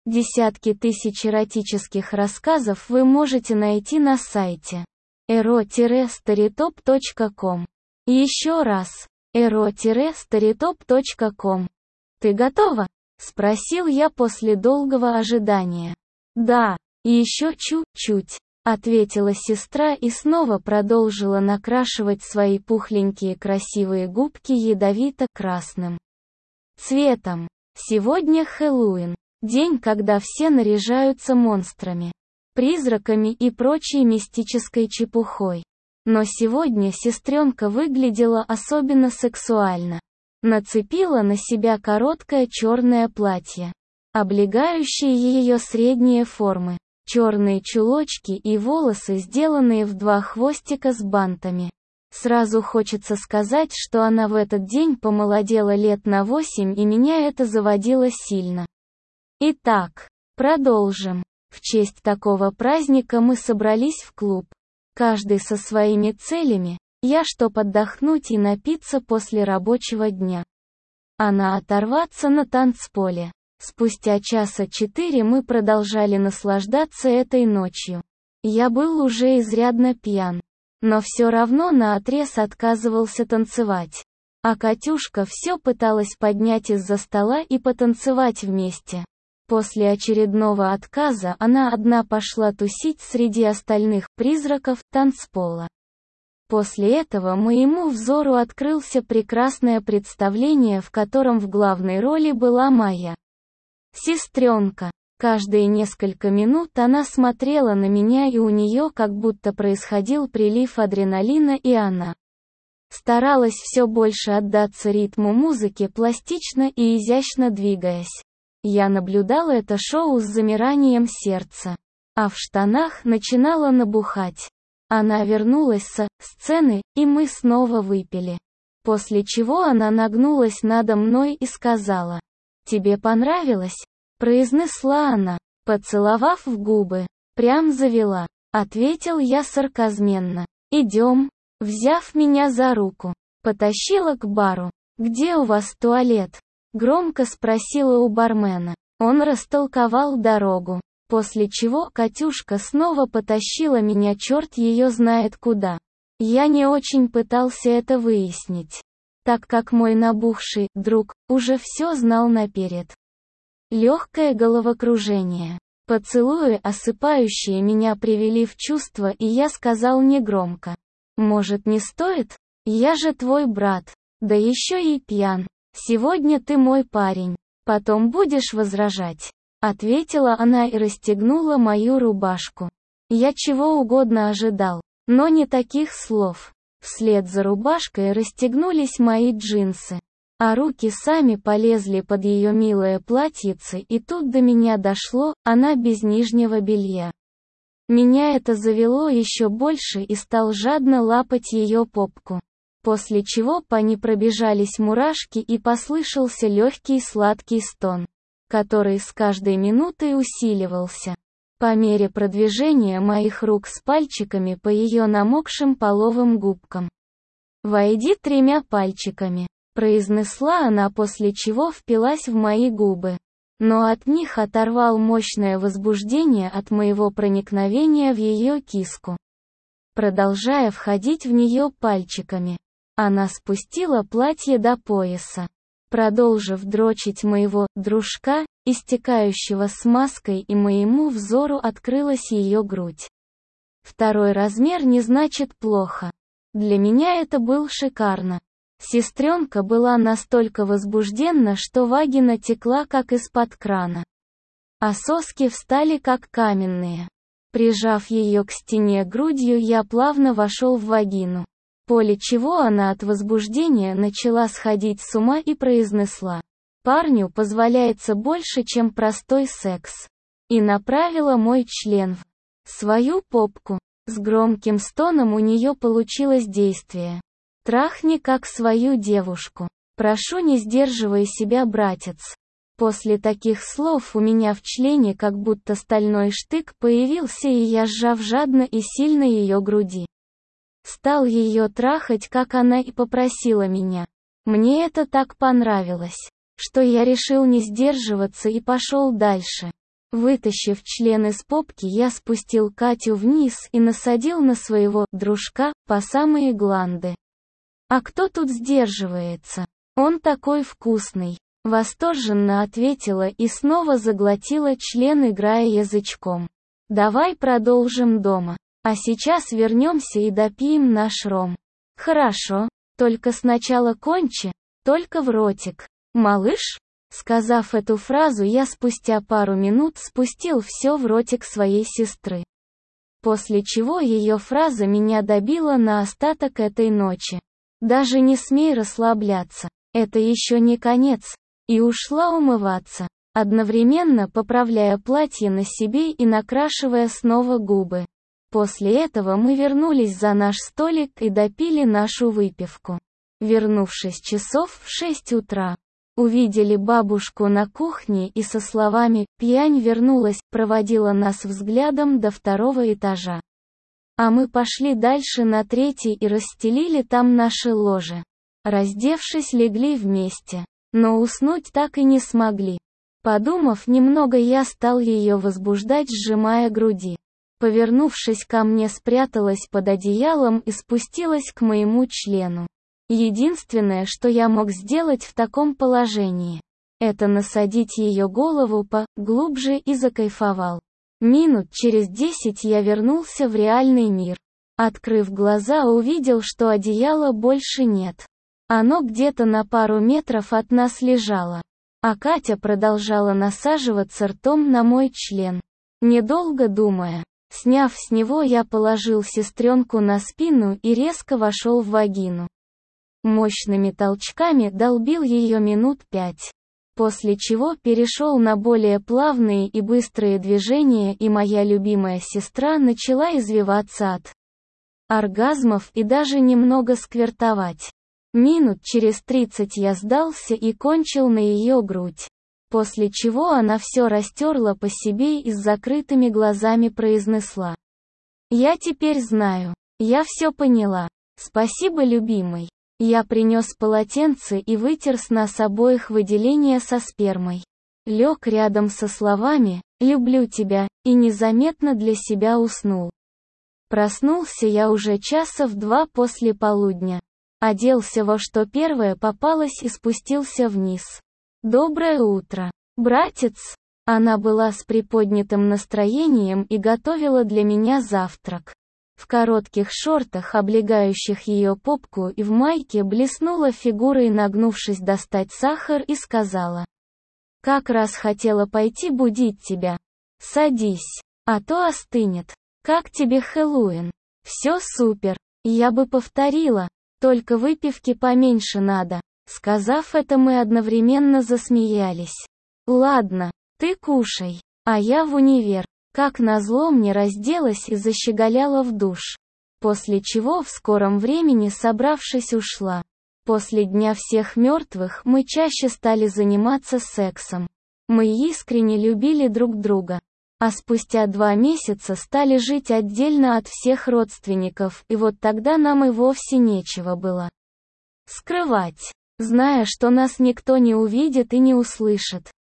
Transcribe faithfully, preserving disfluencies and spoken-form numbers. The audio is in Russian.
Десятки тысяч эротических рассказов вы можете найти на сайте эро старитоп точка ком. Еще раз, эро старитоп точка ком. «Ты готова?» — спросил я после долгого ожидания. «Да, и еще чуть-чуть», — ответила сестра и снова продолжила накрашивать свои пухленькие красивые губки ядовито-красным цветом. Сегодня Хэллоуин. День, когда все наряжаются монстрами, призраками и прочей мистической чепухой. Но сегодня сестренка выглядела особенно сексуально. Нацепила на себя короткое черное платье, облегающее ее средние формы, черные чулочки и волосы, сделанные в два хвостика с бантами. Сразу хочется сказать, что она в этот день помолодела лет на восемь, и меня это заводило сильно. Итак, продолжим. В честь такого праздника мы собрались в клуб. Каждый со своими целями. Я, чтоб отдохнуть и напиться после рабочего дня. Она оторваться на танцполе. Спустя часа четыре мы продолжали наслаждаться этой ночью. Я был уже изрядно пьян, но все равно наотрез отказывался танцевать. А Катюшка все пыталась поднять из-за стола и потанцевать вместе. После очередного отказа она одна пошла тусить среди остальных призраков танцпола. После этого моему взору открылся прекрасное представление, в котором в главной роли была моя сестренка. Каждые несколько минут она смотрела на меня, и у нее как будто происходил прилив адреналина, и она старалась все больше отдаться ритму музыки, пластично и изящно двигаясь. Я наблюдала это шоу с замиранием сердца, а в штанах начинала набухать. Она вернулась со сцены, и мы снова выпили. После чего она нагнулась надо мной и сказала: «Тебе понравилось?» — произнесла она, поцеловав в губы. «Прям завела», — ответил я сарказменно. «Идем», — взяв меня за руку, потащила к бару. «Где у вас туалет?» — громко спросила у бармена. Он растолковал дорогу, после чего Катюшка снова потащила меня черт ее знает куда. Я не очень пытался это выяснить, так как мой набухший друг уже все знал наперед. Легкое головокружение, поцелуи, осыпающие меня, привели в чувство, и я сказал негромко: «Может, не стоит? Я же твой брат, да еще и пьян. Сегодня ты мой парень, потом будешь возражать», — ответила она и расстегнула мою рубашку. Я чего угодно ожидал, но не таких слов. Вслед за рубашкой расстегнулись мои джинсы, а руки сами полезли под ее милое платьице, и тут до меня дошло: она без нижнего белья. Меня это завело еще больше, и стал жадно лапать ее попку. После чего по ней пробежались мурашки, и послышался легкий сладкий стон, который с каждой минутой усиливался по мере продвижения моих рук с пальчиками по ее намокшим половым губкам. «Войди тремя пальчиками», — произнесла она, после чего впилась в мои губы. Но от них оторвал мощное возбуждение от моего проникновения в ее киску. Продолжая входить в нее пальчиками, она спустила платье до пояса, продолжив дрочить моего дружка, истекающего смазкой, и моему взору открылась ее грудь. Второй размер не значит плохо. Для меня это был шикарно. Сестренка была настолько возбужденна, что вагина текла как из-под крана, а соски встали как каменные. Прижав ее к стене грудью, я плавно вошел в вагину, после чего она от возбуждения начала сходить с ума и произнесла: «Парню позволяется больше, чем простой секс», и направила мой член в свою попку. С громким стоном у нее получилось действие. «Трахни как свою девушку. Прошу, не сдерживай себя, братец». После таких слов у меня в члене как будто стальной штык появился, и я, сжав жадно и сильно ее груди, стал ее трахать, как она и попросила меня. Мне это так понравилось, что я решил не сдерживаться и пошел дальше. Вытащив член из попки, я спустил Катю вниз и насадил на своего дружка по самые гланды. «А кто тут сдерживается? Он такой вкусный!» Восторженно ответила и снова заглотила член, играя язычком. «Давай продолжим дома. А сейчас вернемся и допьем наш ром». «Хорошо, только сначала кончи, только в ротик. Малыш?» Сказав эту фразу, я спустя пару минут спустил все в ротик своей сестры. После чего ее фраза меня добила на остаток этой ночи. «Даже не смей расслабляться, это еще не конец», и ушла умываться, одновременно поправляя платье на себе и накрашивая снова губы. После этого мы вернулись за наш столик и допили нашу выпивку. Вернувшись часов в шесть утра, увидели бабушку на кухне и со словами «Пьянь вернулась» проводила нас взглядом до второго этажа. А мы пошли дальше на третий и расстелили там наши ложи. Раздевшись, легли вместе, но уснуть так и не смогли. Подумав немного, я стал ее возбуждать, сжимая груди. Повернувшись ко мне, спряталась под одеялом и спустилась к моему члену. Единственное, что я мог сделать в таком положении, это насадить ее голову поглубже и закайфовал. Минут через десять я вернулся в реальный мир. Открыв глаза, увидел, что одеяла больше нет. Оно где-то на пару метров от нас лежало. А Катя продолжала насаживаться ртом на мой член. Недолго думая, сняв с него, я положил сестренку на спину и резко вошел в вагину. Мощными толчками долбил ее минут пять. После чего перешел на более плавные и быстрые движения, и моя любимая сестра начала извиваться от оргазмов и даже немного сквертовать. Минут через тридцать я сдался и кончил на ее грудь. После чего она все растерла по себе и с закрытыми глазами произнесла: «Я теперь знаю. Я все поняла. Спасибо, любимый». Я принес полотенце и вытер с нас обоих выделения со спермой. Лег рядом со словами «люблю тебя» и незаметно для себя уснул. Проснулся я уже часа в два после полудня. Оделся во что первое попалось и спустился вниз. «Доброе утро, братец!» Она была с приподнятым настроением и готовила для меня завтрак. В коротких шортах, облегающих ее попку, и в майке блеснула фигурой, нагнувшись достать сахар, и сказала: «Как раз хотела пойти будить тебя. Садись, а то остынет. Как тебе Хэллоуин?» «Все супер. Я бы повторила, только выпивки поменьше надо». Сказав это, мы одновременно засмеялись. «Ладно, ты кушай, а я в универ». Как назло, мне разделась и защеголяла в душ. После чего в скором времени, собравшись, ушла. После Дня всех мертвых мы чаще стали заниматься сексом. Мы искренне любили друг друга. А спустя два месяца стали жить отдельно от всех родственников, и вот тогда нам и вовсе нечего было скрывать, зная, что нас никто не увидит и не услышит.